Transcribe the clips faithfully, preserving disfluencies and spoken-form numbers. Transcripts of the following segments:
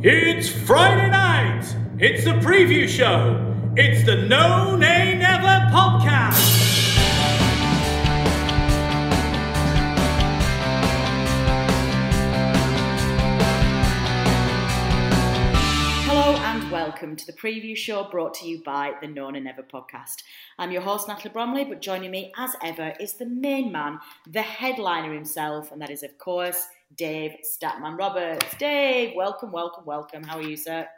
It's Friday night. It's the preview show. It's the No Nay Never podcast. Hello and welcome to the preview show brought to you by the No Nay Never podcast. I'm your host Natalie Bromley, but joining me as ever is the main man, the headliner himself, and that is of course Dave Statman Roberts. Dave, welcome, welcome, welcome. How are you, sir?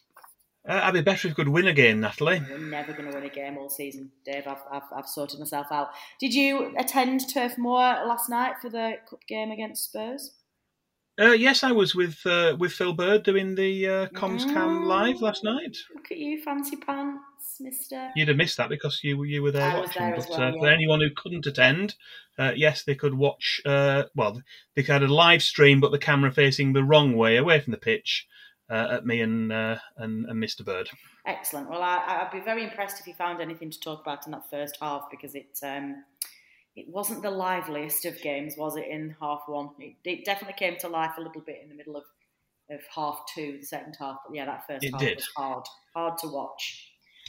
Uh, I'd be better if we could win a game, Natalie. We're never going to win a game all season, Dave. I've, I've, I've sorted myself out. Did you attend Turf Moor last night for the cup game against Spurs? Uh, yes, I was with uh, with Phil Bird doing the uh, ComsCam Mm. live last night. Look at you, fancy pants, mister. You'd have missed that because you you were there I was watching. there as but well, uh, yeah. for anyone who couldn't attend, uh, yes, they could watch. Uh, well, they had a live stream, but the camera facing the wrong way, away from the pitch, uh, at me and, uh, and and Mister Bird. Excellent. Well, I, I'd be very impressed if you found anything to talk about in that first half, because it um, it wasn't the liveliest of games, was it, in half one? It, it definitely came to life a little bit in the middle of, of half two, the second half. But yeah, that first It half did. was hard, hard to watch.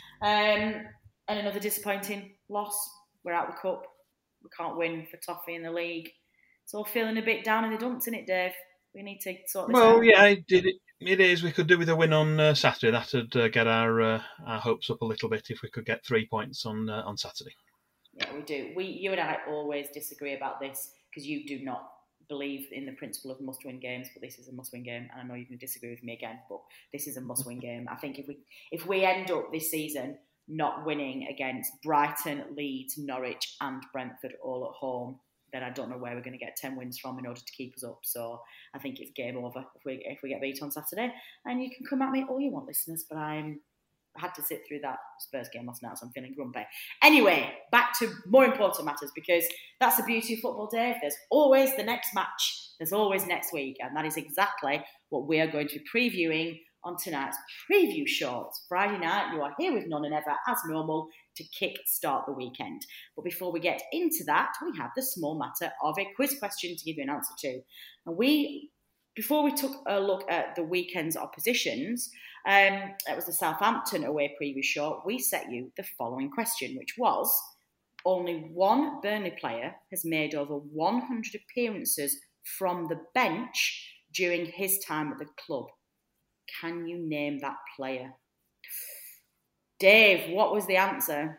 Um, and another disappointing loss. We're out of the cup. We can't win for Toffee in the league. It's all feeling a bit down in the dumps, isn't it, Dave? We need to sort this out. Well, yeah, it, it, it is. We could do with a win on uh, Saturday. That'd uh, get our uh, our hopes up a little bit if we could get three points on uh, on Saturday. Yeah, we do. We, you and I always disagree about this because you do not believe in the principle of must-win games, but this is a must-win game, and I know you're going to disagree with me again, but this is a must-win game. I think if we if we end up this season not winning against Brighton, Leeds, Norwich, and Brentford all at home, then I don't know where we're going to get ten wins from in order to keep us up. So I think it's game over if we if we get beat on Saturday. And you can come at me all you want, listeners, but I'm. I had to sit through that Spurs game last night, so I'm feeling grumpy. Anyway, back to more important matters, because that's the beauty of football, Dave. There's always the next match. There's always next week, and that is exactly what we are going to be previewing on tonight's preview show. It's Friday night. You are here with None and Ever, as normal, to kick-start the weekend. But before we get into that, we have the small matter of a quiz question to give you an answer to. And we... Before we took a look at the weekend's oppositions, um, that was the Southampton away preview show, we set you the following question, which was, only one Burnley player has made over one hundred appearances from the bench during his time at the club. Can you name that player? Dave, what was the answer?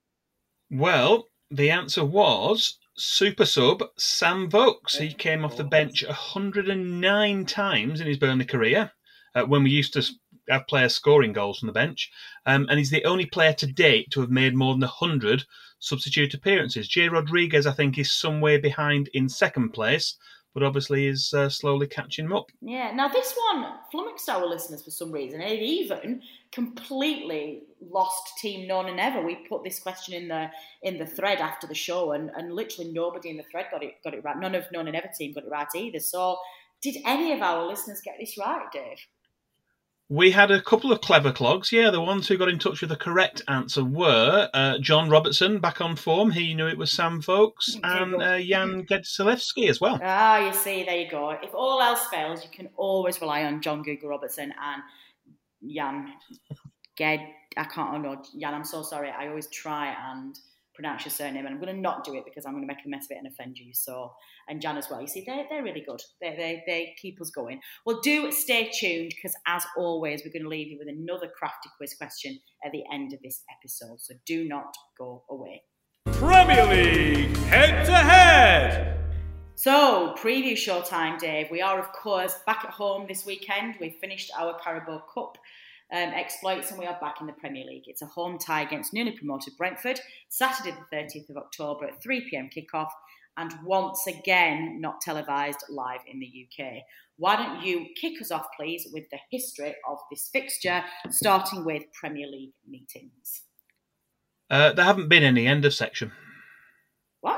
Well, the answer was super sub Sam Vokes. He came off the bench one hundred nine times in his Burnley career, uh, when we used to have players scoring goals from the bench. Um, and he's the only player to date to have made more than one hundred substitute appearances. Jay Rodriguez, I think, is some way behind in second place, but obviously is uh, slowly catching him up. Yeah, now this one flummoxed our listeners for some reason. It even completely lost Team None and Ever. We put this question in the in the thread after the show, and, and literally nobody in the thread got it got it right. None of None and Ever team got it right either. So, did any of our listeners get this right, Dave? We had a couple of clever clogs. Yeah, the ones who got in touch with the correct answer were uh, John Robertson, back on form. He knew it was Sam Vokes, and uh, Jan Gedselewski as well. Ah, you see, there you go. If all else fails, you can always rely on John Google Robertson and Jan Ged. I can't, oh no, Jan, I'm so sorry. I always try and pronounce your surname, and I'm going to not do it because I'm going to make a mess of it and offend you. So, and Jan as well. You see, they're, they're really good. They, they, they keep us going. Well, do stay tuned, because as always, we're going to leave you with another crafty quiz question at the end of this episode. So do not go away. Premier League head to head. So, preview show time, Dave. We are, of course, back at home this weekend. We've finished our Carabao Cup um, exploits, and we are back in the Premier League. It's a home tie against newly promoted Brentford, Saturday the thirtieth of October at three p.m. kickoff, and once again not televised live in the U K. Why don't you kick us off, please, with the history of this fixture, starting with Premier League meetings. Uh, there haven't been any, end of section. What?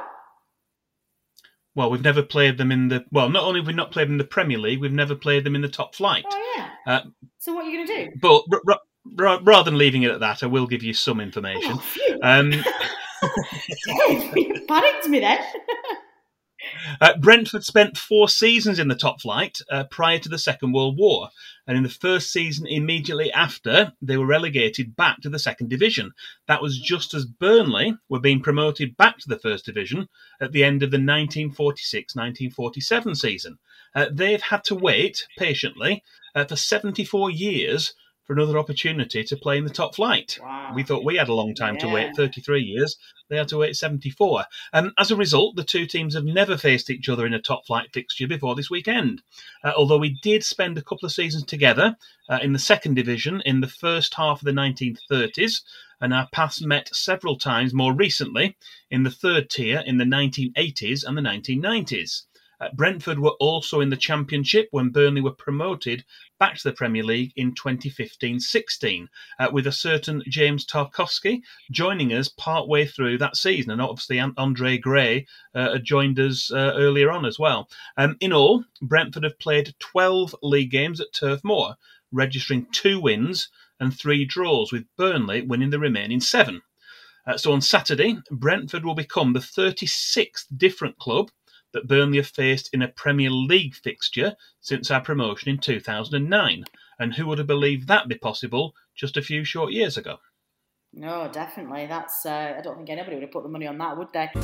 Well, we've never played them in the... Well, not only have we not played them in the Premier League, we've never played them in the top flight. Oh, yeah. Uh, so what are you going to do? But r- r- r- rather than leaving it at that, I will give you some information. Oh, phew. Um, Dave, you panicked me then. Uh, Brentford spent four seasons in the top flight uh, prior to the Second World War, and in the first season immediately after, they were relegated back to the second division. That was just as Burnley were being promoted back to the first division at the end of the nineteen forty-six nineteen forty-seven season. Uh, they've had to wait patiently uh, for seventy-four years for another opportunity to play in the top flight. Wow. We thought we had a long time Yeah. to wait, thirty-three years. They had to wait seventy-four. Um, as a result, the two teams have never faced each other in a top flight fixture before this weekend. Uh, although we did spend a couple of seasons together uh, in the second division in the first half of the nineteen thirties, and our paths met several times more recently in the third tier in the nineteen eighties and the nineteen nineties. Uh, Brentford were also in the Championship when Burnley were promoted back to the Premier League in twenty fifteen sixteen, uh, with a certain James Tarkowski joining us partway through that season. And obviously Andre Gray uh, had joined us uh, earlier on as well. Um, in all, Brentford have played twelve league games at Turf Moor, registering two wins and three draws, with Burnley winning the remaining seven. Uh, so on Saturday, Brentford will become the thirty-sixth different club that Burnley have faced in a Premier League fixture since our promotion in two thousand nine. And who would have believed that be possible just a few short years ago? No, definitely. That's. Uh, I don't think anybody would have put the money on that, would they?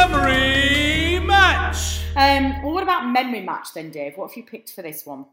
Memory match! Um, well, what about memory match then, Dave? What have you picked for this one?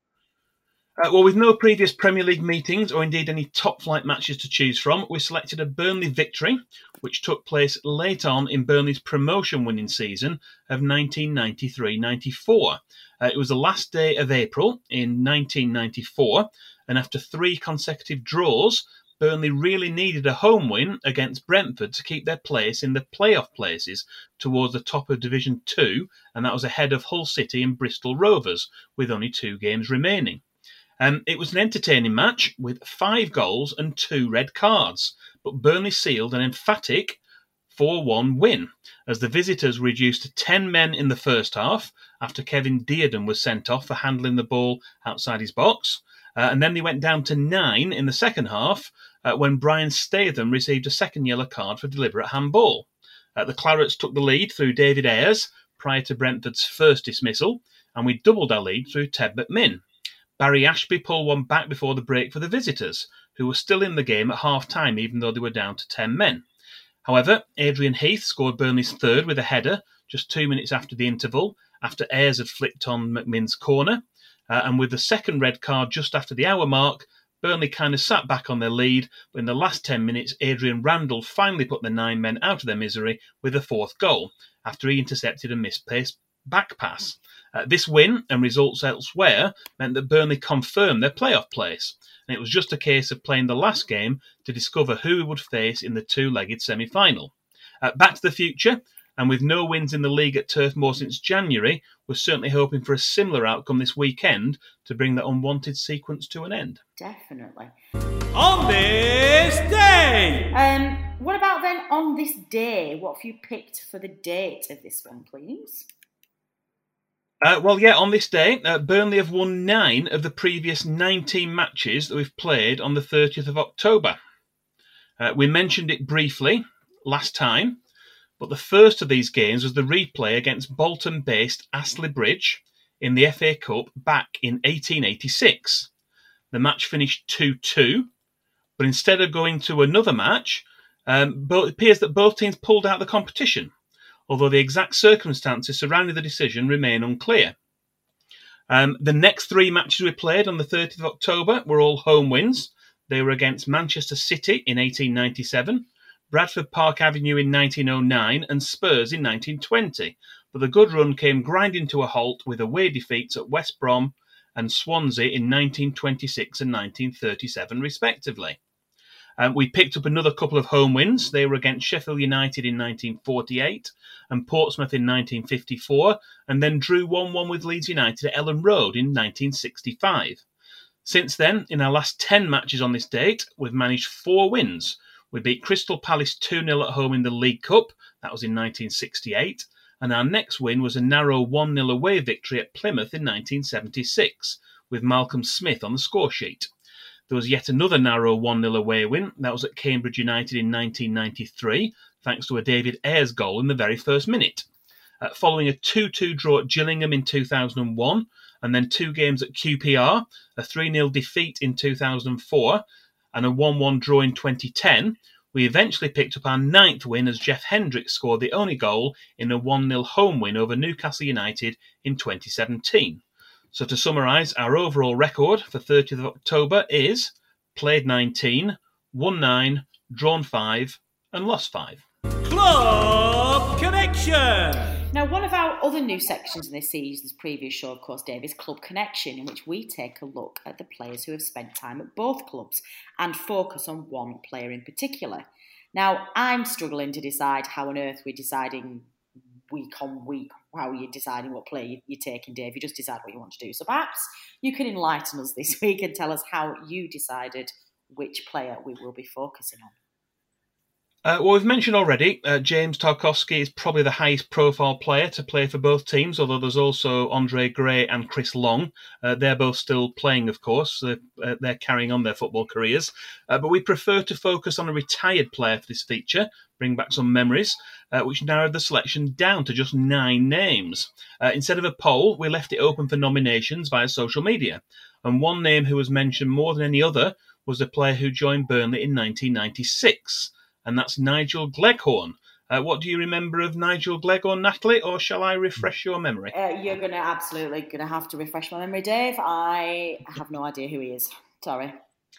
Uh, well, with no previous Premier League meetings or indeed any top-flight matches to choose from, we selected a Burnley victory, which took place late on in Burnley's promotion-winning season of nineteen ninety-three ninety-four. Uh, it was the last day of April in nineteen ninety-four, and after three consecutive draws, Burnley really needed a home win against Brentford to keep their place in the playoff places towards the top of Division two, and that was ahead of Hull City and Bristol Rovers, with only two games remaining. Um, it was an entertaining match with five goals and two red cards, but Burnley sealed an emphatic four one win as the visitors were reduced to ten men in the first half after Kevin Dearden was sent off for handling the ball outside his box. Uh, and then they went down to nine in the second half uh, when Brian Statham received a second yellow card for deliberate handball. Uh, the Clarets took the lead through David Ayres prior to Brentford's first dismissal, and we doubled our lead through Ted McMinn. Barry Ashby pulled one back before the break for the visitors, who were still in the game at half-time even though they were down to ten men. However, Adrian Heath scored Burnley's third with a header just two minutes after the interval, after Ayres had flicked on McMinn's corner. Uh, and with the second red card just after the hour mark, Burnley kind of sat back on their lead, but in the last ten minutes, Adrian Randall finally put the nine men out of their misery with a fourth goal, after he intercepted a misplaced back pass. Uh, this win and results elsewhere meant that Burnley confirmed their playoff place, and it was just a case of playing the last game to discover who we would face in the two-legged semi-final. Uh, back to the future, and with no wins in the league at Turf Moor since January, we're certainly hoping for a similar outcome this weekend to bring the unwanted sequence to an end. Definitely. On this day! Um, what about then on this day? What have you picked for the date of this one, please? Uh, well, yeah, on this day, uh, Burnley have won nine of the previous nineteen matches that we've played on the thirtieth of October. Uh, we mentioned it briefly last time, but the first of these games was the replay against Bolton-based Astley Bridge in the F A Cup back in eighteen eighty-six. The match finished two two, but instead of going to another match, um, it appears that both teams pulled out the competition, although the exact circumstances surrounding the decision remain unclear. Um, the next three matches we played on the thirtieth of October were all home wins. They were against Manchester City in eighteen ninety-seven, Bradford Park Avenue in nineteen oh nine, and Spurs in nineteen twenty. But the good run came grinding to a halt with away defeats at West Brom and Swansea in nineteen twenty-six and nineteen thirty-seven, respectively. Um, we picked up another couple of home wins. They were against Sheffield United in nineteen forty-eight and Portsmouth in nineteen fifty-four, and then drew one one with Leeds United at Ellen Road in nineteen sixty-five. Since then, in our last ten matches on this date, we've managed four wins. We beat Crystal Palace two nil at home in the League Cup, that was in nineteen sixty-eight, and our next win was a narrow one nil away victory at Plymouth in nineteen seventy-six, with Malcolm Smith on the score sheet. There was yet another narrow one nil away win. That was at Cambridge United in nineteen ninety-three, thanks to a David Ayres goal in the very first minute. uh, following a two two draw at Gillingham in two thousand one, and then two games at Q P R, a three nil defeat in two thousand four, and a one one draw in twenty ten. We eventually picked up our ninth win as Jeff Hendricks scored the only goal in a one nil home win over Newcastle United in twenty seventeen. So to summarise, our overall record for thirtieth of October is played nineteen, won nine, drawn five, and lost five. Club Connection! Now, one of our other new sections in this season's previous show, of course, Dave, is Club Connection, in which we take a look at the players who have spent time at both clubs and focus on one player in particular. Now, I'm struggling to decide how on earth we're deciding week on week how you're deciding what player you're taking, Dave. You just decide what you want to do. So perhaps you can enlighten us this week and tell us how you decided which player we will be focusing on. Uh, well, we've mentioned already, uh, James Tarkowski is probably the highest profile player to play for both teams, although there's also Andre Gray and Chris Long. Uh, they're both still playing, of course. Uh, uh, they're carrying on their football careers. Uh, but we prefer to focus on a retired player for this feature, bring back some memories, uh, which narrowed the selection down to just nine names. Uh, instead of a poll, we left it open for nominations via social media. And one name who was mentioned more than any other was the player who joined Burnley in nineteen ninety-six. And that's Nigel Gleghorn. Uh, what do you remember of Nigel Gleghorn, Natalie, or shall I refresh your memory? Uh, you're going to absolutely going to have to refresh my memory, Dave. I have no idea who he is. Sorry.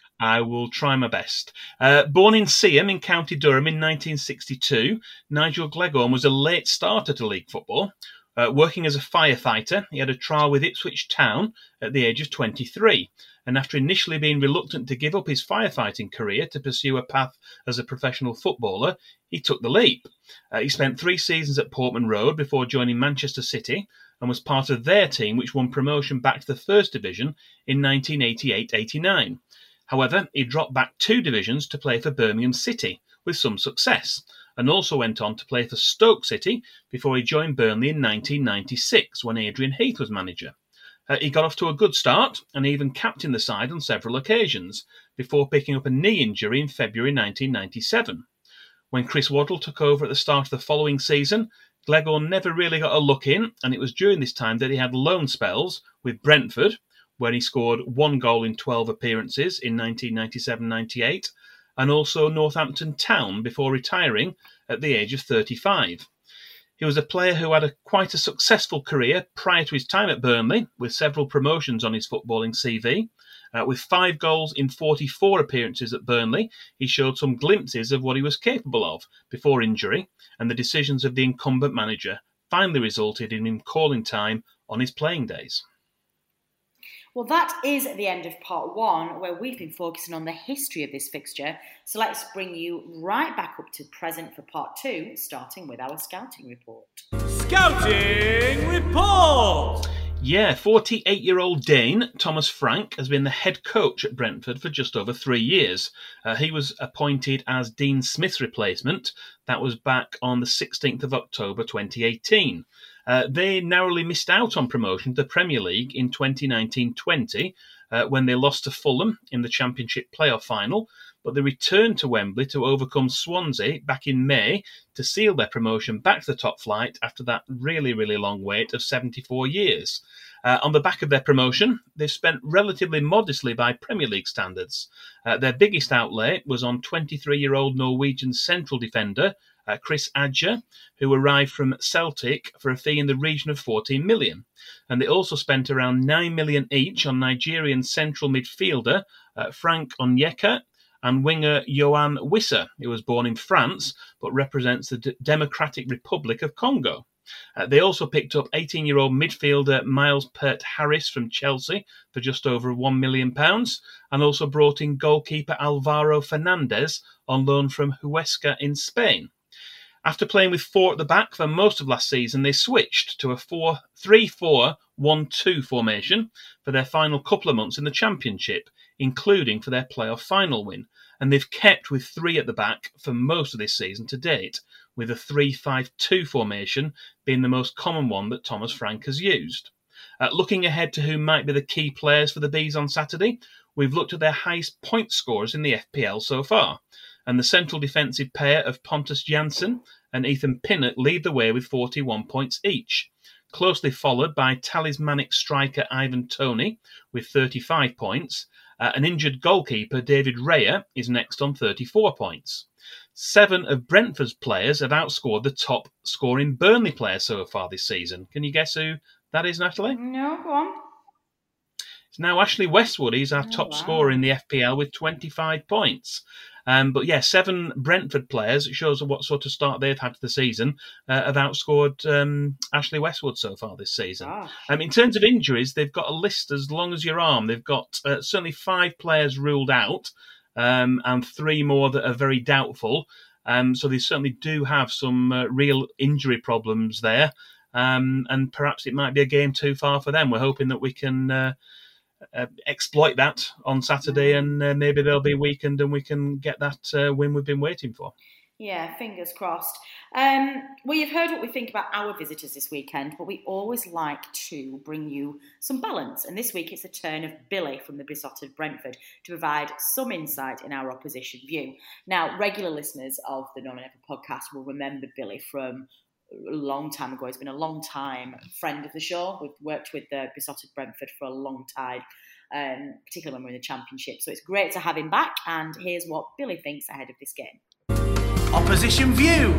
I will try my best. Uh, born in Seaham in County Durham in nineteen sixty-two, Nigel Gleghorn was a late starter to league football. Uh, working as a firefighter, he had a trial with Ipswich Town at the age of twenty-three. And after initially being reluctant to give up his firefighting career to pursue a path as a professional footballer, he took the leap. Uh, he spent three seasons at Portman Road before joining Manchester City and was part of their team which won promotion back to the First Division in nineteen eighty-eight eighty-nine. However, he dropped back two divisions to play for Birmingham City, with some success, and also went on to play for Stoke City before he joined Burnley in nineteen ninety-six when Adrian Heath was manager. Uh, he got off to a good start and even captained the side on several occasions, before picking up a knee injury in February nineteen ninety-seven. When Chris Waddle took over at the start of the following season, Gleghorn never really got a look in, and it was during this time that he had loan spells with Brentford, where he scored one goal in twelve appearances in nineteen ninety-seven ninety-eight, and also Northampton Town before retiring at the age of thirty-five. He was a player who had a, quite a successful career prior to his time at Burnley, with several promotions on his footballing C V. Uh, with five goals in forty-four appearances at Burnley, he showed some glimpses of what he was capable of before injury, and the decisions of the incumbent manager finally resulted in him calling time on his playing days. Well, that is the end of part one, where we've been focusing on the history of this fixture. So let's bring you right back up to present for part two, starting with our scouting report. Scouting report! Yeah, forty-eight-year-old Dane Thomas Frank has been the head coach at Brentford for just over three years. Uh, he was appointed as Dean Smith's replacement. That was back on the sixteenth of October twenty eighteen. Uh, they narrowly missed out on promotion to the Premier League in twenty nineteen twenty uh, when they lost to Fulham in the Championship playoff final, but they returned to Wembley to overcome Swansea back in May to seal their promotion back to the top flight after that really, really long wait of seventy-four years. Uh, on the back of their promotion, they've spent relatively modestly by Premier League standards. Uh, their biggest outlay was on twenty-three-year-old Norwegian central defender Uh, Chris Adger, who arrived from Celtic for a fee in the region of fourteen million. And they also spent around nine million each on Nigerian central midfielder uh, Frank Onyeka and winger Yohan Wissa, who was born in France but represents the D- Democratic Republic of Congo. Uh, they also picked up eighteen-year-old midfielder Miles Peart-Harris from Chelsea for just over one million pounds, and also brought in goalkeeper Alvaro Fernandez on loan from Huesca in Spain. After playing with four at the back for most of last season, they switched to a four three four one two formation for their final couple of months in the Championship, including for their playoff final win. And they've kept with three at the back for most of this season to date, with a three five two formation being the most common one that Thomas Frank has used. Uh, looking ahead to who might be the key players for the Bees on Saturday, we've looked at their highest point scorers in the F P L so far. And the central defensive pair of Pontus Jansson and Ethan Pinnock lead the way with forty-one points each, closely followed by talismanic striker Ivan Toney with thirty-five points. Uh, an injured goalkeeper, David Raya, is next on thirty-four points. Seven of Brentford's players have outscored the top scoring Burnley player so far this season. Can you guess who that is, Natalie? No, go on. It's now Ashley Westwood. He's our Oh, top wow. scorer in the F P L with twenty-five points. Um, but yeah, seven Brentford players, it shows what sort of start they've had to the season, uh, have outscored um, Ashley Westwood so far this season. Gosh. Um, in terms of injuries, they've got a list as long as your arm. They've got uh, certainly five players ruled out um, and three more that are very doubtful. Um, so they certainly do have some uh, real injury problems there. Um, and perhaps it might be a game too far for them. We're hoping that we can uh, uh, exploit that on Saturday, and uh, maybe they'll be weakened and we can get that uh, win we've been waiting for. Yeah, fingers crossed. Um, well, you've heard what we think about our visitors this weekend, but we always like to bring you some balance. And this week it's the turn of Billy from the Besotted Brentford to provide some insight in our opposition view. Now, regular listeners of the No Name Never podcast will remember Billy from a long time ago. He's been a long time friend of the show. We've worked with the Besotted Brentford for a long time, um, particularly when we're in the Championship. So it's great to have him back. And here's what Billy thinks ahead of this game. Opposition View.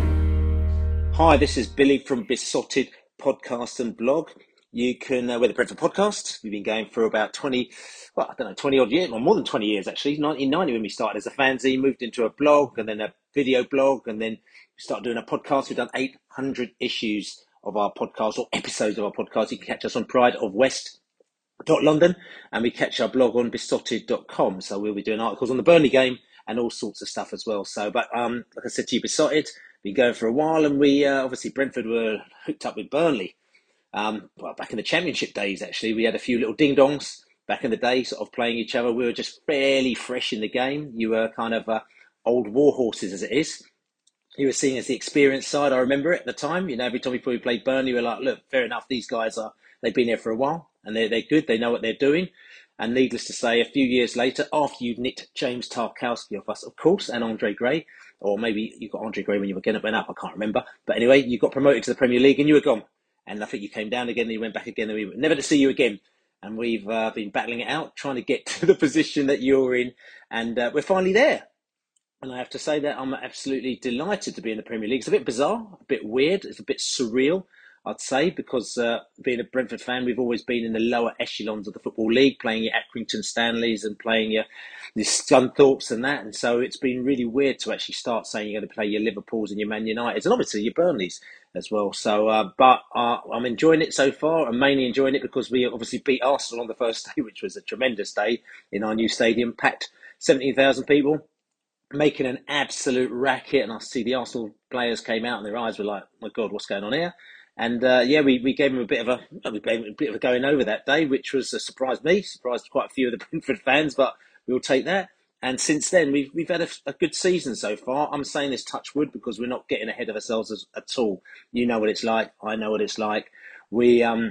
Hi, this is Billy from Besotted Podcast and Blog. You can, uh, we're the Brentford Podcast. We've been going for about twenty, well, I don't know, twenty odd years, or more than twenty years actually. nineteen ninety when we started as a fanzine, moved into a blog and then a video blog, and then we started doing a podcast. We've done eight hundred issues of our podcast, or episodes of our podcast. You can catch us on Pride of West dot London, and we catch our blog on besotted dot com. So we'll be doing articles on the Burnley game and all sorts of stuff as well. So, but um, like I said to you, Besotted, been going for a while, and we uh, obviously Brentford were hooked up with Burnley. Um, well, back in the Championship days, actually, we had a few little ding dongs back in the day, sort of playing each other. We were just fairly fresh in the game. You were kind of uh, old war horses, as it is. You were seen as the experienced side. I remember it at the time. You know, every time we played Burnley, we were like, look, fair enough. These guys are, they've been here for a while and they're, they're good. They know what they're doing. And needless to say, a few years later, after you've nicked James Tarkowski off us, of course, and Andre Gray, or maybe you got Andre Gray when you were getting up and up, I can't remember. But anyway, you got promoted to the Premier League and you were gone. And I think you came down again and you went back again and we were never to see you again. And we've uh, been battling it out, trying to get to the position that you're in. And uh, we're finally there. And I have to say that I'm absolutely delighted to be in the Premier League. It's a bit bizarre, a bit weird, it's a bit surreal, I'd say, because uh, being a Brentford fan, we've always been in the lower echelons of the Football League, playing your Accrington Stanleys and playing your, your Scunthorpes and that. And so it's been really weird to actually start saying you're going to play your Liverpools and your Man Uniteds and obviously your Burnleys as well. So, uh, but uh, I'm enjoying it so far. I'm mainly enjoying it because we obviously beat Arsenal on the first day, which was a tremendous day in our new stadium, packed seventeen thousand people, making an absolute racket. And I see the Arsenal players came out and their eyes were like, oh my God, what's going on here? And uh, yeah, we, we gave them a bit of a we gave them a bit of a going over that day, which was uh, surprised me, surprised quite a few of the Brentford fans, but we'll take that. And since then, we've we've had a, a good season so far. I'm saying this touch wood because we're not getting ahead of ourselves as, at all. You know what it's like. I know what it's like. We um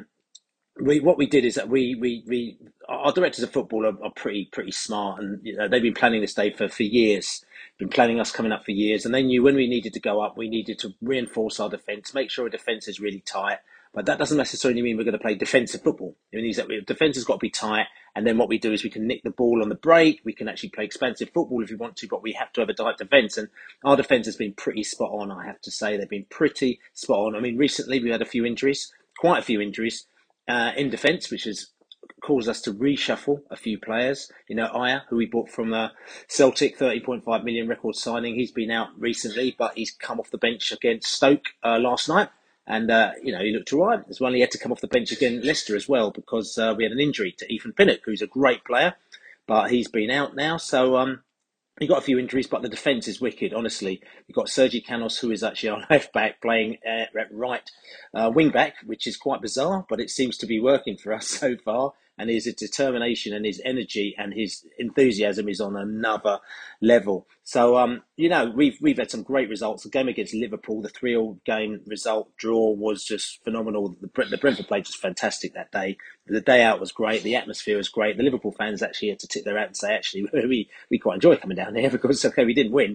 we what we did is that we we we our directors of football are, are pretty pretty smart, and you know they've been planning this day for for years. Been planning us coming up for years, and they knew when we needed to go up, we needed to reinforce our defence, make sure our defence is really tight. But that doesn't necessarily mean we're going to play defensive football. It means that defence has got to be tight, and then what we do is we can nick the ball on the break. We can actually play expansive football if we want to, but we have to have a tight defence. And our defence has been pretty spot on, I have to say. They've been pretty spot on. I mean, recently we had a few injuries, quite a few injuries uh, in defence, which has caused us to reshuffle a few players. You know, Aya, who we bought from uh, Celtic, thirty point five million record signing. He's been out recently, but he's come off the bench against Stoke uh, last night. And, uh, you know, he looked all right. As well, he had to come off the bench against Leicester as well because uh, we had an injury to Ethan Pinnock, who's a great player, but he's been out now. So um, he got a few injuries, but the defence is wicked, honestly. You've got Sergi Canos, who is actually our left back, playing uh, at right uh, wing back, which is quite bizarre, but it seems to be working for us so far. And his determination and his energy and his enthusiasm is on another level. So, um, you know, we've we've had some great results. The game against Liverpool, the three-all game result draw was just phenomenal. The, the Brentford played just fantastic that day. The day out was great. The atmosphere was great. The Liverpool fans actually had to tip their hat and say, actually, we we quite enjoy coming down here because, okay, we didn't win, but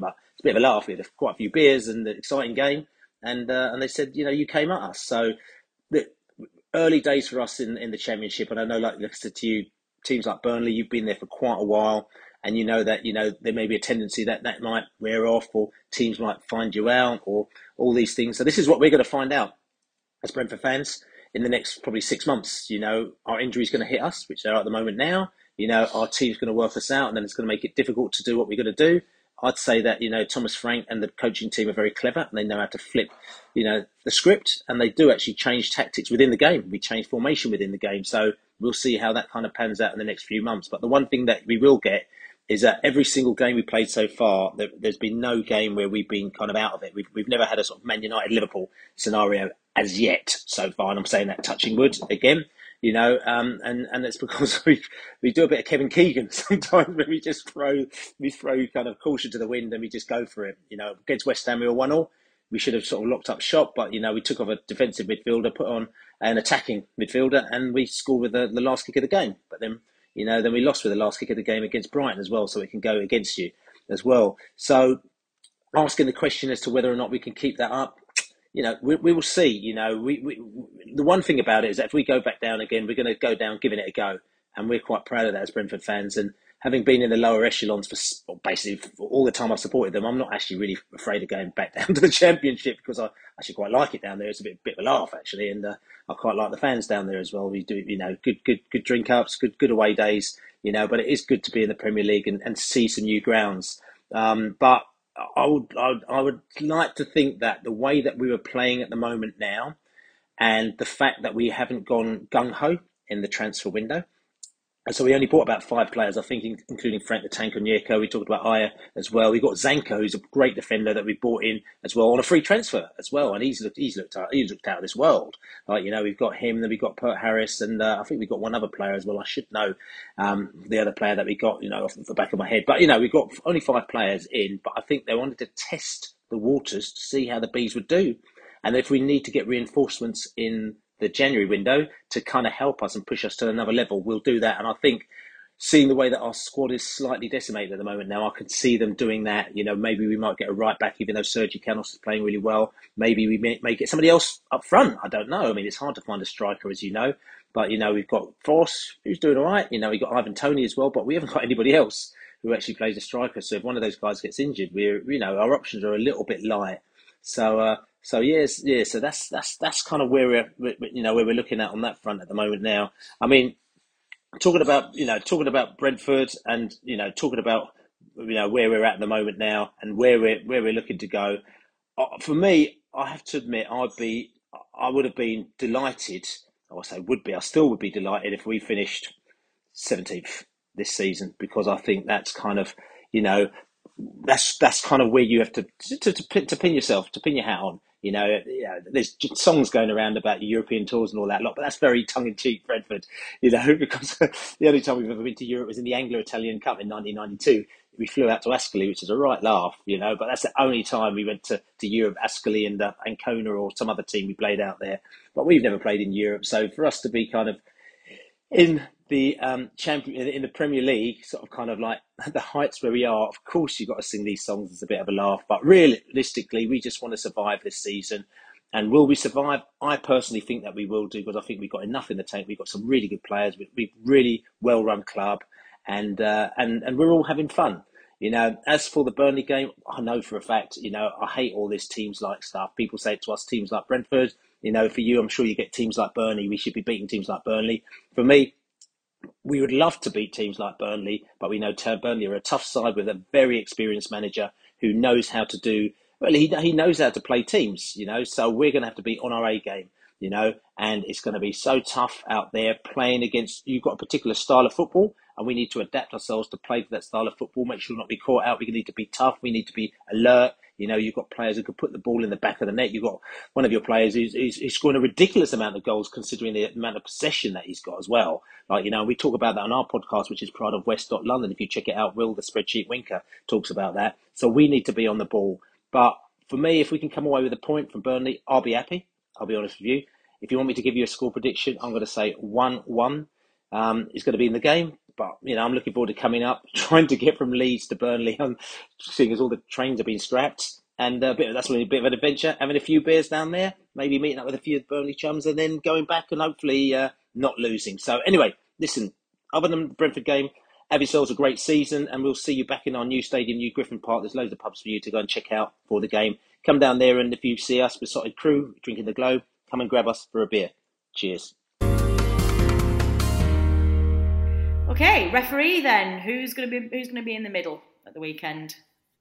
a bit of a laugh. We had quite a few beers and an exciting game. And uh, and they said, you know, you came at us. So the early days for us in, in the Championship, and I know, like, like I said to you, teams like Burnley, you've been there for quite a while, and you know that, you know, there may be a tendency that that might wear off, or teams might find you out, or all these things. So this is what we're going to find out as Brentford fans in the next probably six months. You know, our injury's going to hit us, which they are at the moment now. You know, our team's going to work us out, and then it's going to make it difficult to do what we're going to do. I'd say that, you know, Thomas Frank and the coaching team are very clever, and they know how to flip, you know, the script, and they do actually change tactics within the game. We change formation within the game. So we'll see how that kind of pans out in the next few months. But the one thing that we will get is that every single game we played so far, there, there's been no game where we've been kind of out of it. We've, we've never had a sort of Man United Liverpool scenario as yet so far. And I'm saying that touching wood again. You know, um, and, and it's because we we do a bit of Kevin Keegan sometimes, where we just throw we throw kind of caution to the wind and we just go for it. You know, against West Ham we were one all. We should have sort of locked up shop, but, you know, we took off a defensive midfielder, put on an attacking midfielder, and we scored with the, the last kick of the game. But then, you know, then we lost with the last kick of the game against Brighton as well, so it can go against you as well. So asking the question as to whether or not we can keep that up, you know, we, we will see. You know, we, we the one thing about it is that if we go back down again, we're going to go down giving it a go. And we're quite proud of that as Brentford fans. And having been in the lower echelons for basically for all the time I've supported them, I'm not actually really afraid of going back down to the Championship, because I actually quite like it down there. It's a bit, bit of a laugh, actually. And uh, I quite like the fans down there as well. We do, you know, good good, good drink ups, good good away days, you know, but it is good to be in the Premier League and, and see some new grounds. Um, but I would, I would I would like to think that the way that we were playing at the moment now, and the fact that we haven't gone gung-ho in the transfer window, and so we only bought about five players, I think, including Frank the Tank Onyeka. We talked about Aya as well. We got Zanko, who's a great defender that we bought in as well on a free transfer as well, and he's looked he's looked out he's looked out of this world. Like, you know, we've got him, then we've got Pert Harris, and uh, I think we've got one other player as well. I should know um, the other player that we got, you know, off the back of my head. But, you know, we've got only five players in, but I think they wanted to test the waters to see how the Bees would do, and if we need to get reinforcements in the January window to kind of help us and push us to another level, we'll do that. And I think, seeing the way that our squad is slightly decimated at the moment now, I can see them doing that. You know, maybe we might get a right back, even though Sergi Canos is playing really well. Maybe we may, may get somebody else up front. I don't know. I mean, it's hard to find a striker, as you know. But, you know, we've got Force, who's doing all right. You know, we've got Ivan Toney as well, but we haven't got anybody else who actually plays a striker. So if one of those guys gets injured, we're, you know, our options are a little bit light. So, uh, So yes, yeah. So that's that's that's kind of where we're, you know, where we're looking at on that front at the moment now. I mean, talking about you know talking about Brentford, and you know talking about you know where we're at at the moment now, and where we're where we're looking to go. Uh, for me, I have to admit, I'd be I would have been delighted. I say would be. I still would be delighted if we finished seventeenth this season, because I think that's kind of you know that's that's kind of where you have to to, to, to pin yourself, to pin your hat on. You know, you know, there's songs going around about European tours and all that lot, but that's very tongue-in-cheek, Brentford, you know, because the only time we've ever been to Europe was in the Anglo-Italian Cup in nineteen ninety-two. We flew out to Ascoli, which is a right laugh, you know, but that's the only time we went to, to Europe, Ascoli and uh, Ancona or some other team we played out there. But we've never played in Europe, so for us to be kind of in the um, champion in the Premier League, sort of kind of like the heights where we are, of course you've got to sing these songs as a bit of a laugh, but realistically we just want to survive this season. And will we survive? I personally think that we will do, because I think we've got enough in the tank. We've got some really good players, we've really well run club, and uh, and and we're all having fun. You know, as for the Burnley game, I know for a fact, you know, I hate all this teams like stuff. People say it to us, teams like Brentford. You know, for you, I'm sure you get teams like Burnley. We should be beating teams like Burnley. For me, we would love to beat teams like Burnley, but we know Burnley are a tough side with a very experienced manager who knows how to do, well, he, he knows how to play teams, you know, so we're going to have to be on our A game, you know, and it's going to be so tough out there playing against, you've got a particular style of football, and we need to adapt ourselves to play for that style of football, make sure not be caught out. We need to be tough. We need to be alert. You know, you've got players who can put the ball in the back of the net. You've got one of your players who's, who's, who's scoring a ridiculous amount of goals considering the amount of possession that he's got as well. Like, you know, we talk about that on our podcast, which is Pride of West London. If you check it out, Will, the spreadsheet winker, talks about that. So we need to be on the ball. But for me, if we can come away with a point from Burnley, I'll be happy. I'll be honest with you. If you want me to give you a score prediction, I'm going to say one one. Um, it's going to be in the game. But, you know, I'm looking forward to coming up, trying to get from Leeds to Burnley, um, seeing as all the trains have been scrapped. And uh, that's going to be a bit of an adventure, having a few beers down there, maybe meeting up with a few of the Burnley chums, and then going back and hopefully uh, not losing. So anyway, listen, other than the Brentford game, have yourselves a great season, and we'll see you back in our new stadium, New Griffin Park. There's loads of pubs for you to go and check out for the game. Come down there, and if you see us, Besotted Crew, drinking the Globe, come and grab us for a beer. Cheers. Okay, referee then. Who's going to be who's going to be in the middle at the weekend?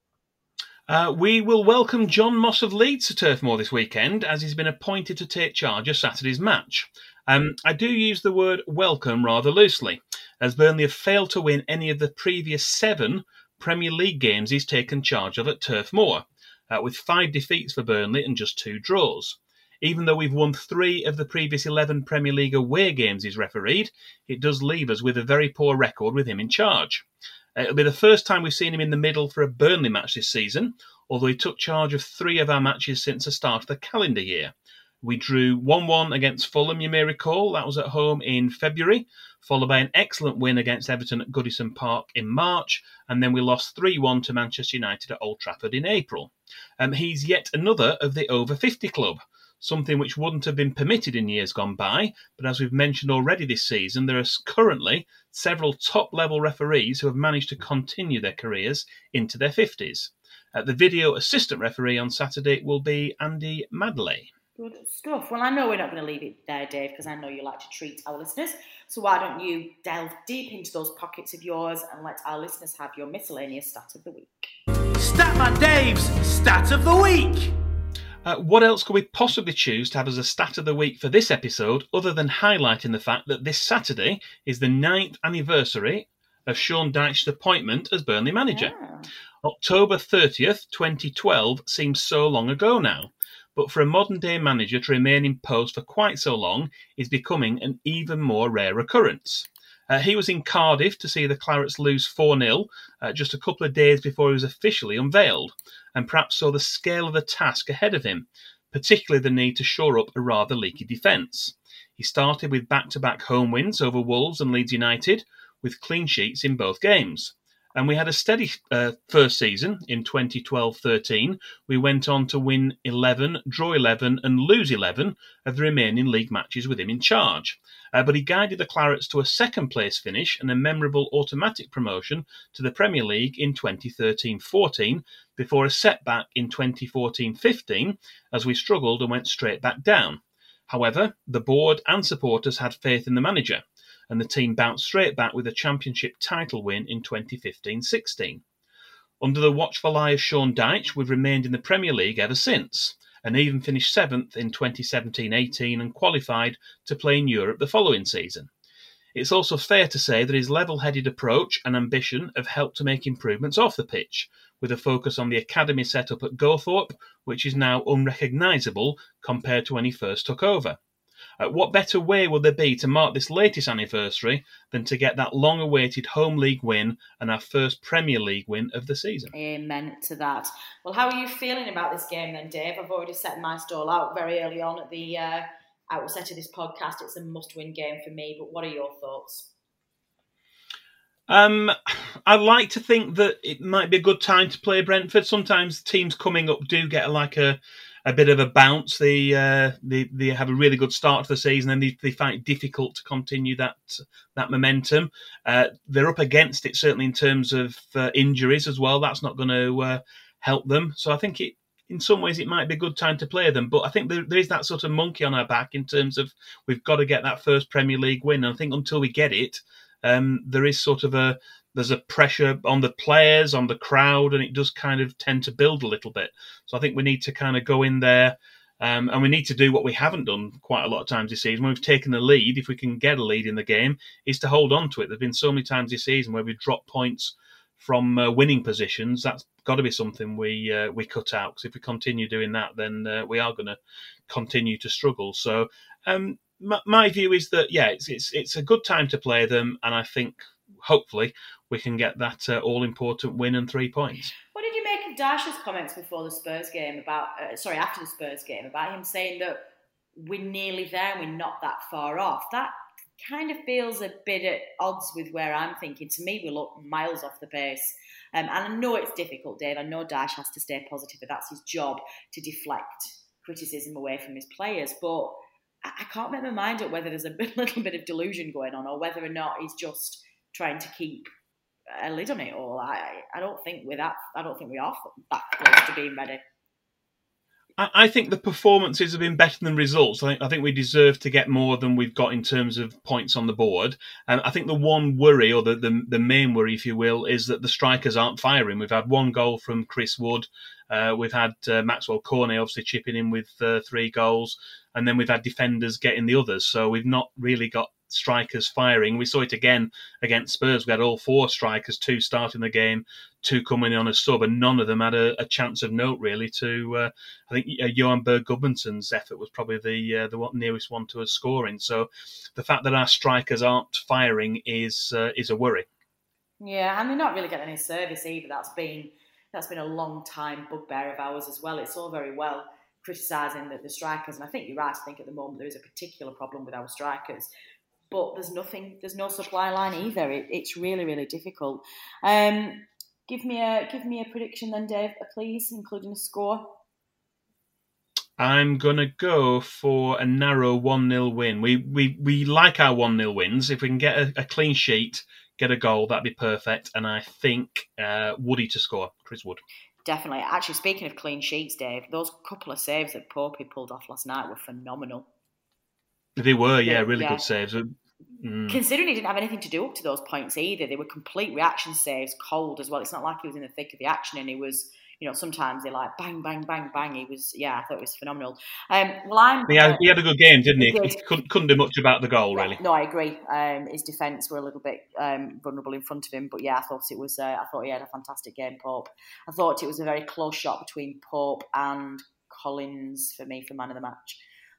Uh, we will welcome John Moss of Leeds to Turf Moor this weekend, as he's been appointed to take charge of Saturday's match. Um, I do use the word welcome rather loosely, as Burnley have failed to win any of the previous seven Premier League games he's taken charge of at Turf Moor, uh, with five defeats for Burnley and just two draws. Even though we've won three of the previous eleven Premier League away games he's refereed, it does leave us with a very poor record with him in charge. It'll be the first time we've seen him in the middle for a Burnley match this season, although he took charge of three of our matches since the start of the calendar year. We drew one one against Fulham, you may recall. That was at home in February, followed by an excellent win against Everton at Goodison Park in March, and then we lost three one to Manchester United at Old Trafford in April. Um, he's yet another of the over fifty club, something which wouldn't have been permitted in years gone by, but as we've mentioned already this season, there are currently several top-level referees who have managed to continue their careers into their fifties. Uh, the video assistant referee on Saturday will be Andy Madley. Good stuff. Well, I know we're not going to leave it there, Dave, because I know you like to treat our listeners. So why don't you delve deep into those pockets of yours and let our listeners have your miscellaneous stat of the week. Statman Dave's Stat of the Week! Uh, what else could we possibly choose to have as a stat of the week for this episode other than highlighting the fact that this Saturday is the ninth anniversary of Sean Dyche's appointment as Burnley manager? Yeah. October thirtieth, twenty twelve seems so long ago now, but for a modern-day manager to remain in post for quite so long is becoming an even more rare occurrence. Uh, he was in Cardiff to see the Clarets lose four nil uh, just a couple of days before he was officially unveiled, and perhaps saw the scale of the task ahead of him, particularly the need to shore up a rather leaky defence. He started with back-to-back home wins over Wolves and Leeds United, with clean sheets in both games. And we had a steady uh, first season in twenty twelve thirteen. We went on to win eleven, draw eleven and lose eleven of the remaining league matches with him in charge. Uh, but he guided the Clarets to a second-place finish and a memorable automatic promotion to the Premier League in twenty thirteen fourteen, before a setback in twenty fourteen fifteen as we struggled and went straight back down. However, the board and supporters had faith in the manager, and the team bounced straight back with a championship title win in twenty fifteen sixteen. Under the watchful eye of Sean Dyche, we've remained in the Premier League ever since, and even finished seventh in twenty seventeen eighteen and qualified to play in Europe the following season. It's also fair to say that his level-headed approach and ambition have helped to make improvements off the pitch, with a focus on the academy set up at Gothorpe, which is now unrecognisable compared to when he first took over. Uh, what better way will there be to mark this latest anniversary than to get that long-awaited home league win and our first Premier League win of the season? Amen to that. Well, how are you feeling about this game then, Dave? I've already set my stall out very early on at the uh, outset of this podcast. It's a must-win game for me, but what are your thoughts? Um, I like to think that it might be a good time to play Brentford. Sometimes teams coming up do get like a a bit of a bounce. They uh, they they have a really good start to the season, and they, they find it difficult to continue that that momentum. Uh, they're up against it certainly in terms of uh, injuries as well. That's not going to uh, help them. So I think it, in some ways, it might be a good time to play them. But I think there, there is that sort of monkey on our back in terms of we've got to get that first Premier League win. And I think until we get it, um, there is sort of a there's a pressure on the players, on the crowd, and it does kind of tend to build a little bit. So I think we need to kind of go in there um, and we need to do what we haven't done quite a lot of times this season. When we've taken the lead, if we can get a lead in the game, is to hold on to it. There have been so many times this season where we've dropped points from uh, winning positions. That's got to be something we uh, we cut out, because if we continue doing that, then uh, we are going to continue to struggle. So um, my, my view is that, yeah, it's, it's, it's a good time to play them, and I think hopefully we can get that uh, all-important win and three points. What did you make of Dyche's comments before the Spurs game about, uh, sorry, after the Spurs game, about him saying that we're nearly there and we're not that far off? That kind of feels a bit at odds with where I'm thinking. To me, we look miles off the pace. Um, and I know it's difficult, Dave. I know Dyche has to stay positive, but that's his job, to deflect criticism away from his players. But I, I can't make my mind up whether there's a bit, little bit of delusion going on or whether or not he's just trying to keep a lid on it all. I, I don't think we're that, I don't think we are that close to being ready. I think the performances have been better than results. I think I think we deserve to get more than we've got in terms of points on the board. And I think the one worry, or the, the, the main worry, if you will, is that the strikers aren't firing. We've had one goal from Chris Wood. Uh, we've had uh, Maxwell Cornet obviously chipping in with uh, three goals. And then we've had defenders getting the others. So we've not really got strikers firing. We saw it again against Spurs. We had all four strikers, two starting the game, two coming on as sub, and none of them had a, a chance of note really to, uh, I think uh, Johan Berg Gudmundsson's effort was probably the uh, the one, nearest one to us scoring. So the fact that our strikers aren't firing is uh, is a worry. Yeah, and they're not really getting any service either. That's been that's been a long time bugbear of ours as well. It's all very well criticising the, the strikers, and I think you're right. I think at the moment there is a particular problem with our strikers. But there's nothing, there's no supply line either. It, it's really, really difficult. Um, give me a give me a prediction then, Dave, please, including a score. I'm going to go for a narrow one nil win. We we we like our one nil wins. If we can get a, a clean sheet, get a goal, that'd be perfect. And I think uh, Woody to score, Chris Wood. Definitely. Actually, speaking of clean sheets, Dave, those couple of saves that Popey pulled off last night were phenomenal. They were, yeah, really yeah. good saves. Mm. Considering he didn't have anything to do up to those points either, they were complete reaction saves, cold as well. It's not like he was in the thick of the action, and he was, you know, sometimes they're like bang, bang, bang, bang. He was, yeah, I thought it was phenomenal. Um, well, I'm. He had, he had a good game, didn't he? He, he couldn't, couldn't do much about the goal, yeah, really. No, I agree. Um, his defence were a little bit um, vulnerable in front of him, but yeah, I thought it was. Uh, I thought he had a fantastic game, Pope. I thought it was a very close shot between Pope and Collins for me for man of the match.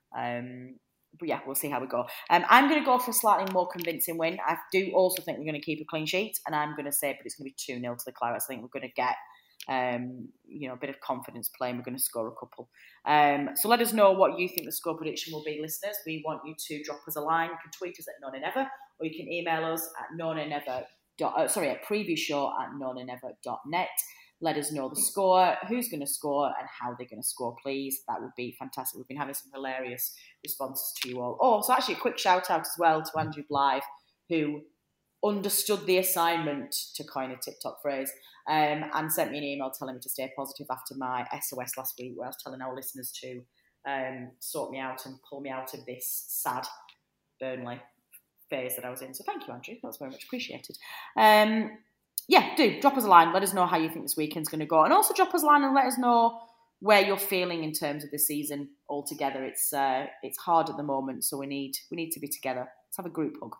Um, But yeah, we'll see how we go. Um, I'm going to go for a slightly more convincing win. I do also think we're going to keep a clean sheet, and I'm going to say, but it's going to be two nil to the Clarets. I think we're going to get, um, you know, a bit of confidence playing. We're going to score a couple. Um, so let us know what you think the score prediction will be, listeners. We want you to drop us a line. You can tweet us at nona never, or you can email us at nona never. Uh, sorry, at preview show at nona never dot net. Let us know the score, who's going to score, and how they're going to score, please. That would be fantastic. We've been having some hilarious responses to you all. Oh, so actually a quick shout out as well to Andrew Blythe, who understood the assignment, to coin a TikTok phrase, um, and sent me an email telling me to stay positive after my S O S last week, where I was telling our listeners to um, sort me out and pull me out of this sad Burnley phase that I was in. So thank you, Andrew. That was very much appreciated. Um, Yeah, do drop us a line. Let us know how you think this weekend's going to go, and also drop us a line and let us know where you're feeling in terms of the season altogether. It's uh, it's hard at the moment, so we need we need to be together. Let's have a group hug.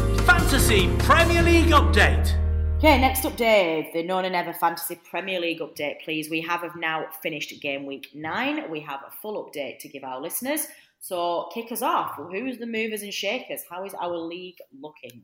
Fantasy Premier League update. Okay, next up, Dave, the Nona Never Fantasy Premier League update, please. We have now finished game week nine. We have a full update to give our listeners. So kick us off. Who's the movers and shakers? How is our league looking?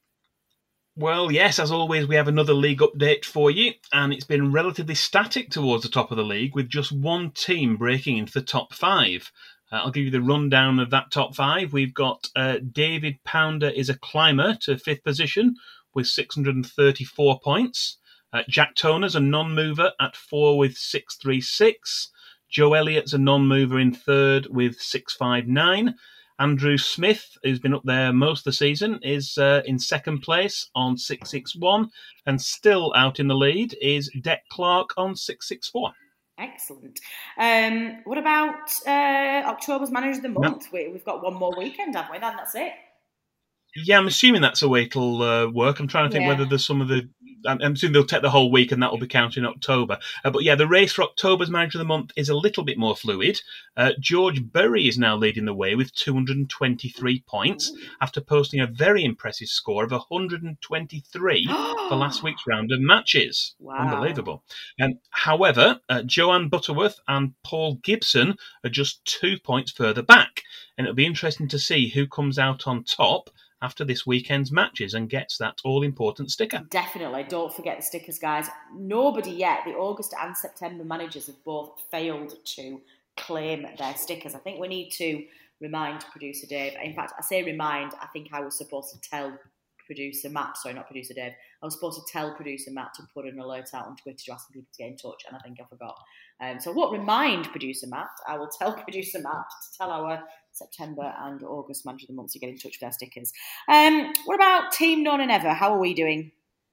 Well, yes, as always, we have another league update for you, and it's been relatively static towards the top of the league, with just one team breaking into the top five. Uh, I'll give you the rundown of that top five. We've got uh, David Pounder is a climber to fifth position with six hundred thirty-four points. Uh, Jack Toner's a non-mover at four with six thirty-six. Joe Elliott's a non-mover in third with six fifty-nine. Andrew Smith, who's been up there most of the season, is uh, in second place on six sixty-one, and still out in the lead is Deck Clark on six sixty-four. Excellent. Um, what about uh, October's Manager of the Month? No. We, we've got one more weekend, haven't we? And that's it. Yeah, I'm assuming that's the way it'll uh, work. I'm trying to think yeah. whether there's some of the... I'm assuming they'll take the whole week and that will be counted in October. Uh, but yeah, the race for October's Manager of the Month is a little bit more fluid. Uh, George Berry is now leading the way with two hundred twenty-three points Ooh. after posting a very impressive score of one hundred twenty-three for last week's round of matches. Wow. Unbelievable. Um, however, uh, Joanne Butterworth and Paul Gibson are just two points further back. And it'll be interesting to see who comes out on top after this weekend's matches and gets that all-important sticker. Definitely. Don't forget the stickers, guys. Nobody yet, the August and September managers have both failed to claim their stickers. I think we need to remind producer Dave. In fact, I say remind, I think I was supposed to tell producer Matt, sorry, not producer Dave, I was supposed to tell producer Matt to put an alert out on Twitter to ask people to get in touch, and I think I forgot. Um, so I won't remind producer Matt, I will tell producer Matt to tell our September and August Manager of the Month to get in touch with their stickers. Um, what about Team No Nay Never? How are we doing?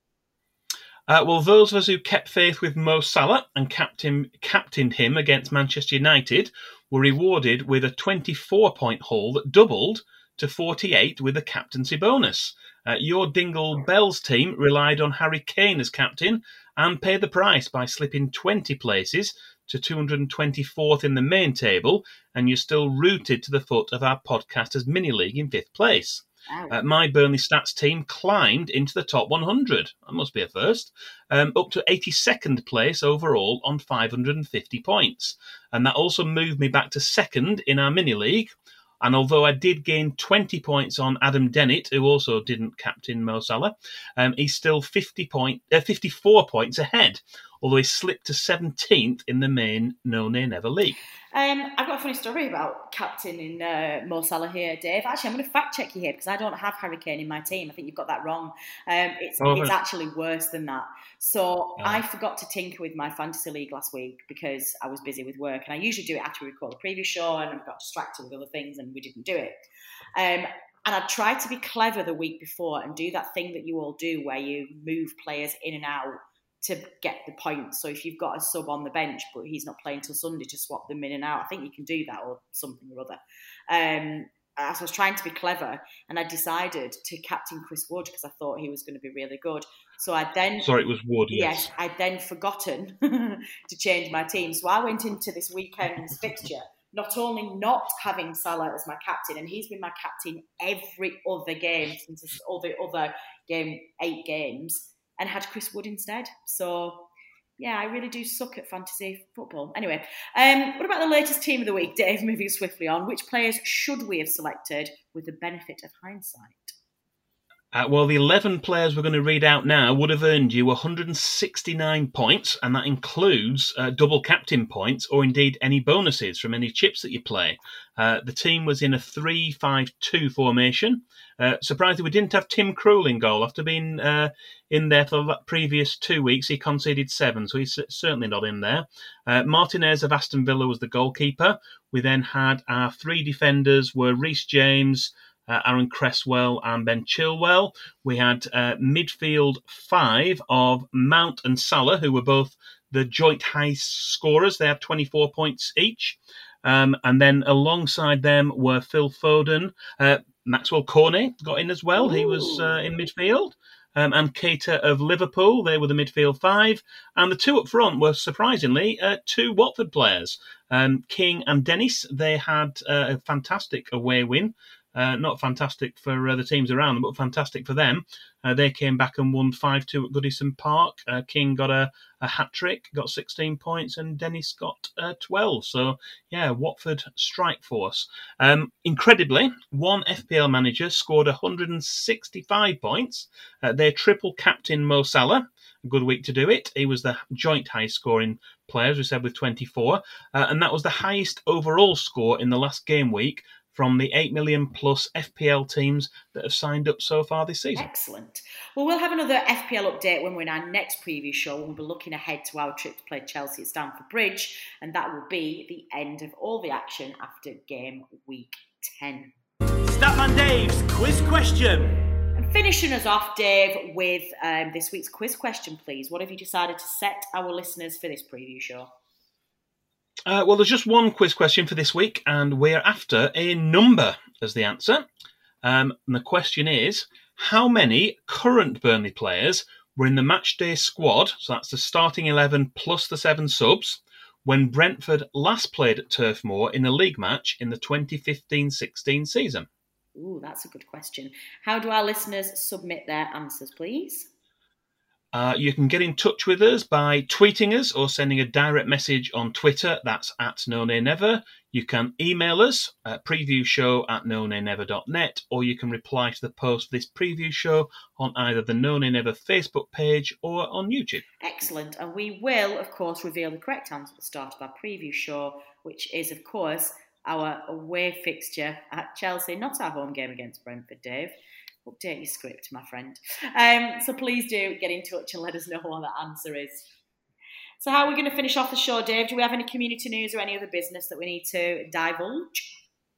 Uh, well, those of us who kept faith with Mo Salah and captain, captained him against Manchester United were rewarded with a twenty-four point haul that doubled to forty-eight with a captaincy bonus. Uh, your Dingle Bells team relied on Harry Kane as captain and paid the price by slipping twenty places to two hundred twenty-fourth in the main table, and you're still rooted to the foot of our podcasters mini league in fifth place. Uh, my Burnley Stats team climbed into the top one hundred. That must be a first. Um, up to eighty-second place overall on five hundred fifty points. And that also moved me back to second in our mini league. And although I did gain twenty points on Adam Dennett, who also didn't captain Mo Salah, um, he's still fifty point, uh, fifty-four points ahead, although he slipped to seventeenth in the main No Nay Never league. Um, I've got a funny story about captaining uh, Mo Salah here, Dave. Actually, I'm going to fact check you here because I don't have Harry Kane in my team. I think you've got that wrong. Um, it's oh, it's actually worse than that. So oh. I forgot to tinker with my fantasy league last week because I was busy with work, and I usually do it after we record the preview show, and I got distracted with other things, and we didn't do it. Um, and I tried to be clever the week before and do that thing that you all do where you move players in and out to get the points. So if you've got a sub on the bench, but he's not playing till Sunday, to swap them in and out. I think you can do that or something or other. Um, so I was trying to be clever, and I decided to captain Chris Wood because I thought he was going to be really good. So I then... Sorry, it was Wood, yes. Yes, I'd then forgotten to change my team. So I went into this weekend's fixture not only not having Salah as my captain, and he's been my captain every other game since all the other game, eight games, and had Chris Wood instead. So, yeah, I really do suck at fantasy football. Anyway, um, what about the latest team of the week, Dave? Moving swiftly on, which players should we have selected with the benefit of hindsight? Uh, well, the eleven players we're going to read out now would have earned you one hundred sixty-nine points, and that includes uh, double captain points or indeed any bonuses from any chips that you play. Uh, the team was in a three five two formation. Uh, surprisingly, we didn't have Tim Krul in goal. After being uh, in there for the previous two weeks, he conceded seven, so he's certainly not in there. Uh, Martinez of Aston Villa was the goalkeeper. We then had our three defenders were Reece James, Uh, Aaron Cresswell and Ben Chilwell. We had uh, midfield five of Mount and Salah, who were both the joint high scorers. They had twenty-four points each. Um, and then alongside them were Phil Foden. Uh, Maxwell Cornet got in as well. Ooh. He was uh, in midfield. Um, and Keita of Liverpool, they were the midfield five. And the two up front were, surprisingly, uh, two Watford players. Um, King and Dennis, they had uh, a fantastic away win. Uh, not fantastic for uh, the teams around them, but fantastic for them. Uh, they came back and won five two at Goodison Park. Uh, King got a, a hat-trick, got sixteen points, and Dennis got uh, twelve. So, yeah, Watford strike force. Um, incredibly, one F P L manager scored one hundred sixty-five points. Uh, their triple captain, Mo Salah. A good week to do it. He was the joint high-scoring player, as we said, with twenty-four. Uh, and that was the highest overall score in the last game week from the eight million plus F P L teams that have signed up so far this season. Excellent. Well, we'll have another F P L update when we're in our next preview show. We'll be looking ahead to our trip to play Chelsea at Stamford Bridge, and that will be the end of all the action after game week ten. Statman Dave's quiz question. And finishing us off, Dave, with um, this week's quiz question, please. What have you decided to set our listeners for this preview show? Uh, well, there's just one quiz question for this week, and we're after a number as the answer. Um, and the question is, how many current Burnley players were in the matchday squad, so that's the starting eleven plus the seven subs, when Brentford last played at Turf Moor in a league match in the twenty fifteen sixteen season? Ooh, that's a good question. How do our listeners submit their answers, please? Uh, you can get in touch with us by tweeting us or sending a direct message on Twitter. That's at No Nay Never. You can email us at previewshow at no nay never dot net, or you can reply to the post of this preview show on either the No Nay Never Facebook page or on YouTube. Excellent. And we will, of course, reveal the correct answer at the start of our preview show, which is, of course, our away fixture at Chelsea, not our home game against Brentford, Dave. Update your script, my friend. Um, so please do get in touch and let us know what the answer is. So how are we going to finish off the show, Dave? Do we have any community news or any other business that we need to divulge?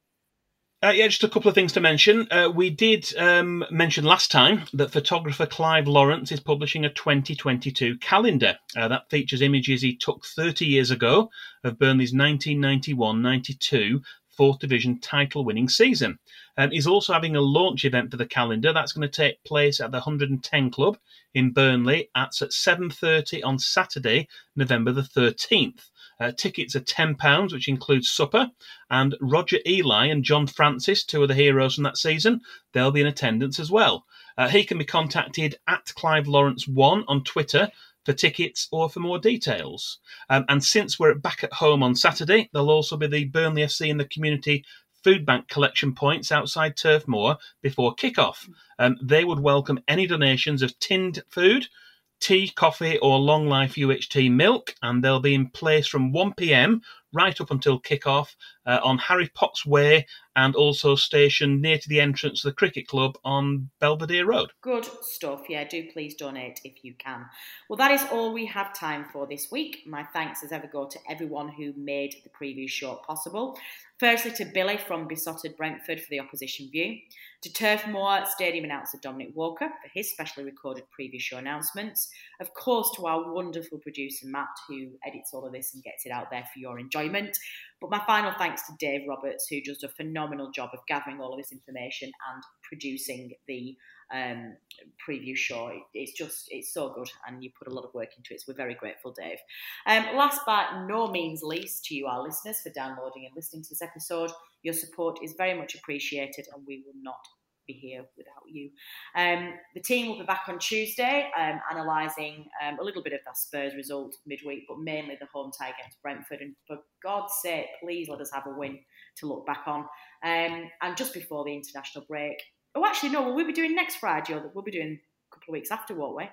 Uh, yeah, just a couple of things to mention. Uh, we did um, mention last time that photographer Clive Lawrence is publishing a twenty twenty-two calendar. Uh, that features images he took thirty years ago of Burnley's nineteen ninety-one ninety-two fourth Division title-winning season. Um, he's also having a launch event for the calendar. That's going to take place at the one hundred ten Club in Burnley. That's at seven thirty on Saturday, November the thirteenth. Uh, tickets are ten pounds, which includes supper. And Roger Eli and John Francis, two of the heroes from that season, they'll be in attendance as well. Uh, he can be contacted at Clive Lawrence one on Twitter for tickets or for more details. Um, and since we're back at home on Saturday, there'll also be the Burnley F C and the community food bank collection points outside Turf Moor before kick-off. Um, they would welcome any donations of tinned food, tea, coffee or long life U H T milk, and they'll be in place from one p.m. right up until kick-off uh, on Harry Potts Way, and also stationed near to the entrance of the cricket club on Belvedere Road. Good stuff. Yeah, do please donate if you can. Well, that is all we have time for this week. My thanks as ever go to everyone who made the preview show possible. Firstly to Billy from Besotted Brentford for the opposition view, to Turf Moor Stadium announcer Dominic Walker for his specially recorded preview show announcements, of course to our wonderful producer Matt, who edits all of this and gets it out there for your enjoyment. But my final thanks to Dave Roberts, who does a phenomenal job of gathering all of this information and producing the um, preview show. It's just, it's so good, and you put a lot of work into it, so we're very grateful, Dave. Um, last but no means least, to you, our listeners, for downloading and listening to this episode. Your support is very much appreciated, and we will not be here without you. Um, the team will be back on Tuesday, um, analysing um, a little bit of that Spurs result midweek, but mainly the home tie against Brentford. And for God's sake, please let us have a win to look back on. Um, and just before the international break, oh, actually, no, will we be doing next Friday, or we'll be doing a couple of weeks after, won't we?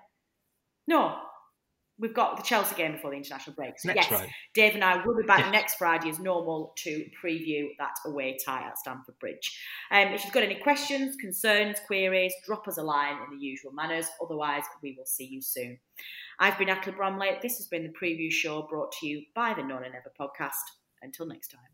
No. We've got the Chelsea game before the international break. So next yes, Friday. Dave and I will be back yes. next Friday as normal to preview that away tie at Stamford Bridge. Um, if you've got any questions, concerns, queries, drop us a line in the usual manners. Otherwise, we will see you soon. I've been Akla Bromley. This has been the preview show brought to you by the No Nay Never podcast. Until next time.